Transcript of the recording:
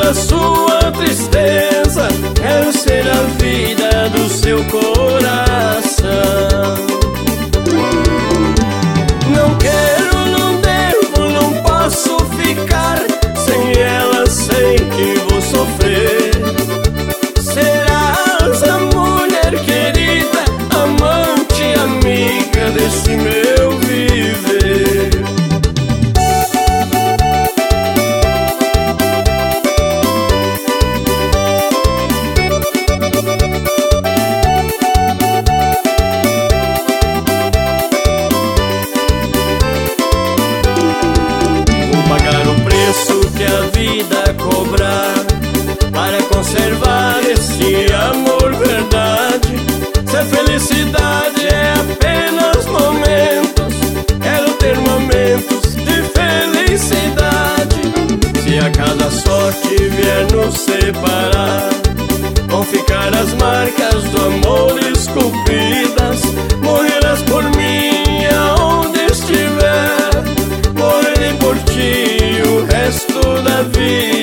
a sua tristeza, quero ser a vida do seu coração. Não quero, não devo, não posso ficar sem ela, sei que vou sofrer. Serás a mulher querida, amante, amiga desse meu viver. Que a vida cobrar para conservar esse amor verdade. Se a felicidade é apenas momentos, quero ter momentos de felicidade. Se a cada sorte vier nos separar, vão ficar as marcas do amor esculpidas. Morrerás por mim aonde estiver, morrerei por ti o resto da vida.